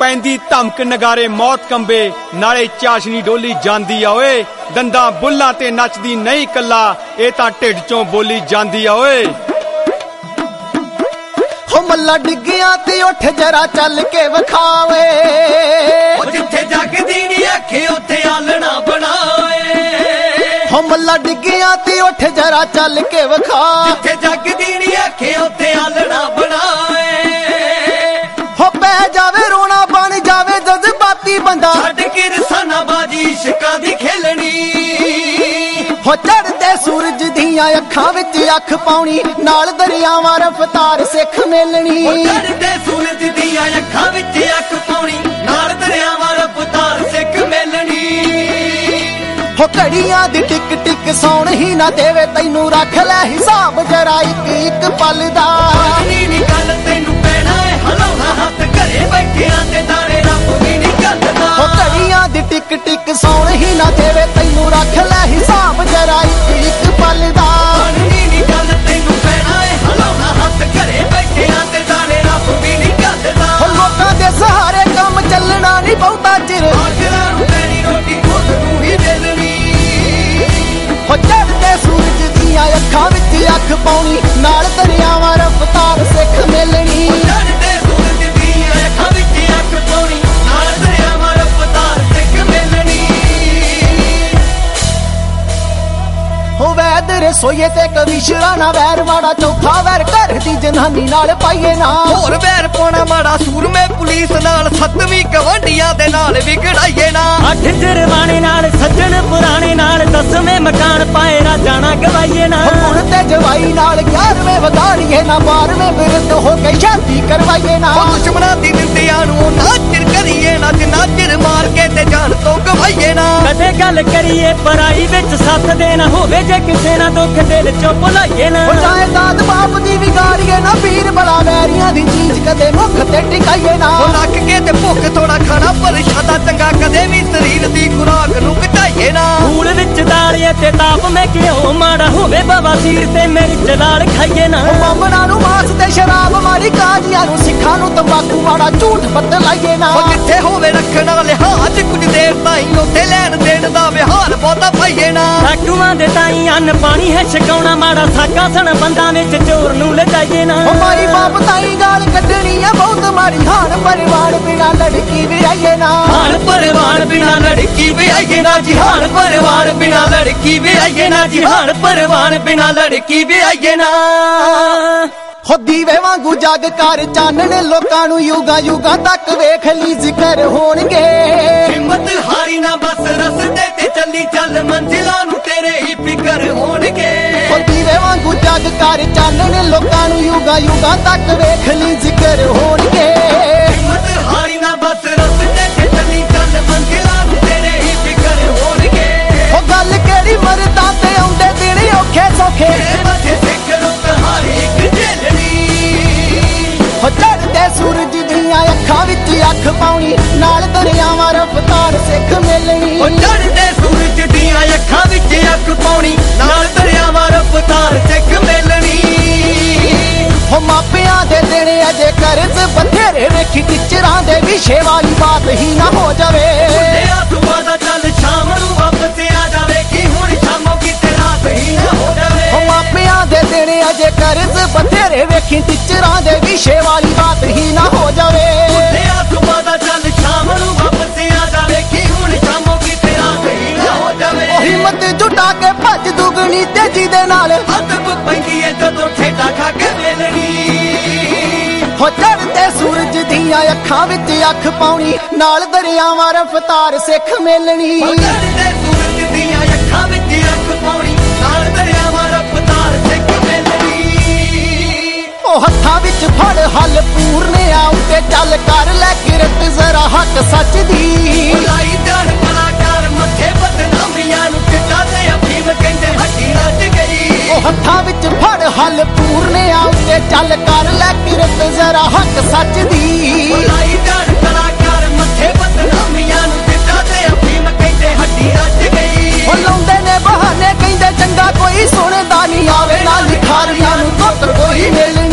पैंदी धमक नगारे मौत कंबे नाले चाशनी डोली जांदी आ ओए दंदा बुल्लां ते नचदी नहीं कल्ला ए तां ढिड चों बोली जांदी आ ओए हो मल्ला डिग्गिया ते उठ जरा चल के विखावे जिथे जगदी नी अखे उत्थे आलना बनाए हो मल्ला डिग्गिया ते उठ जरा चल के विखा जिथे जगदी नी अखे उत्थे आलना बनाए हो पै जावे रोना बन जावे जज्बाती बंदा छड्ड के रसाना बाजी इश्कां दी खेलनी हो चढ़दे सूरज दियां अखां विच अख पाउणी नाल दरियावां रफ्तार सिख मेलनी चढ़दे सूरज दियां अखां विच अख पाउणी नाल दरियावां रफ्तार सिख मेलनी हो घड़ियां दी टिक टिक सौण ही ना देवे तैनू रख ले हिसाब जरा एक एक पल दा नी गल तैनू पैना है हलाउणा हत्थ घरे बैठियां ते दाणे रब भी नी करदा हो घड़ियां दी टिक टिक सौण ही ना देवे तैनू रख ले हिसाब जरा एक एक पल दा नी गल तैनू पैना है हलाउणा हत्थ घरे बैठियां ते दाणे रब भी नी करदा हो लोकां दे सहारे काम चलना नहीं बहुता चिर आखिरां नूं पैनी रोटी खुद तू ही मिलनी हो चढ़दे सूरज दियां अखां विच अख पाउणी नाल दरियावां रफ्तार सिख मेलनी चढ़दे सूरज दियां अखां विच अख पाउणी नाल दरियावां रफ्तार सिख मिलनी हो वैद रसोईए ते कविशरा ना वैर माड़ा चौथा वैर घर दी जनानी नाल पाइए ना होर वैर पाना माड़ा सूरमे पुलिस नाल सतवीं गवांढियां दे नाल विगड़ाइए ना अठ जुर्माने नाल सज्जन पुराने नाल 10वें मकान पाए ना जाना गवाइए ना हुण ते जवाई नाल 11वें वधाड़िए ना 12वें विरुद्ध हो के शादी करवाइए ना दुश्मनां दी निंदियां नूं नाचिर करिए ना जिन्ना चिर मार के ते जान तो गवाइए ना कदे गल करिए पराई विच साथ देना होवे जे किसे ना दुख दिल चों भुलाइए ना जायदाद बाप दी विगाड़िए ना पीर बड़ा वैरियां दी चीज कदे मुख ते टिकाइए ना लक के ते भुख थोड़ा खाना पर शादा चंगा कदे भी शरीर दी खुराक नूं घटाइए ना फूल विच दालिए ते ताप में घिओ माड़ा होवे बवासीर ते मेरी जलाल खाइए ना मामना नूं मास ते शराब मारी काजियां नूं सिखां नूं तंबाकू माड़ा झूठ बतलाइए ना जिथे होवे रखना लिहाज कुछ देर ताईं उत्थे लैण देण दा विहार बहुता पाइए ना साकूआं दे ताईं अन्न पानी है छकाउणा माड़ा साका सन बंदा विच चोर नूं लजाइए ना माई बाप ताईं गाल कड्ढणी है बहुत माड़ी हाल परिवार बिना लड़की भी आइए ना हाल परिवार बिना लड़की भी आइए ना जी हाल परिवार बिना लड़की भी आइए ना जी हाल परिवार बिना लड़की भी आइए ना हो दीवे वांगू जग कर चानण लोकां नूं युगां युगां तक वेख ली जिक्र होणगे हिम्मत हारी ना बस रस्ते ते चली चल मंजिलां नूं तेरे ही फिकर होणगे हो दीवे वांगू जग कर चानण लोकां नूं युगां युगां तक वेख ली जिक्र होणगे हिम्मत हारी ना बस रस्ते ते चली चल मंजिलां नूं तेरे ही फिकर होणगे हो गल केड़ी मरदा ते आउंदे दिन औखे सौखे मथे सिख रुक हारी एक झेलनी हो चढ़दे सूरज दियां अखां विच अख पाउणी नाल दरियावां रफ्तार सिख मेलनी चढ़दे सूरज दियां अखां विच अख पाउणी नाल दरियावां रफ्तार सिख मेलनी हो मापियां दे देने अजे कर्ज बथेरे वेखी टीचरां दे विशे वाली बात ही ना हो जावे सुबह दा चल शाम नूं वापस आ जावे कि हुण शामों किते रात ही ना हो जावे हो मापियां दे देने अजे कर्ज बथेरे वेखी टीचरां दे विशे वाली बात ही ना हो जावे सुबह दा चल शाम नूं वापस आ जावे कि हुण शामों किते रात ही ना हो जावे ओ हिम्मत जुटा के भज दुगनी तेजी दे नाल अदब पैंदी है जदों ठेडा खा के मेलनी हो चढ़दे सूरज दियां अखां विच अख पाउणी नाल दरियावां रफ्तार सिख मेलनी चढ़दे सूरज दियां अखां विच अख पाउणी नाल दरियावां रफ्तार सिख मेलनी ओ हत्थां विच फड़ हल पूरने आउं ते चल कर ले किरत जरा हक सच दी लाई जान कलाकार मथे बदनामियां नूं चिट्टा ते अफीम कहंदे हड्डी रच गई ओ हत्थां विच फड़ हल पूरने आउं ते चल कर ले किरत जरा हक सच दी लाई जान कलाकार मथे बदनामियां नूं चिट्टा ते अफीम कहंदे हड्डी रच गई ओ लाउंदे ने बहाने कहंदे चंगा कोई सुणदा नहीं आवे ना लिखारियां नूं धुत कोई मिल